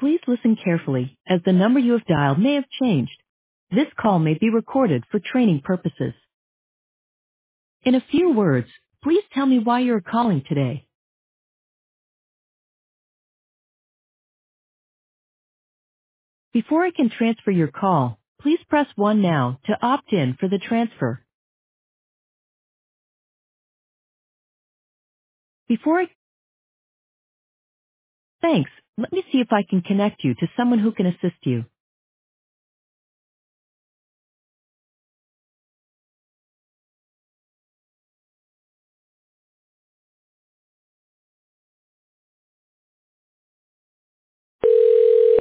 Please listen carefully, as the number you have dialed may have changed. This call may be recorded for training purposes. In a few words, please tell me why you're calling today. Before I can transfer your call, please press 1 now to opt in for the transfer. Before I... Thanks. Let me see if I can connect you to someone who can assist you.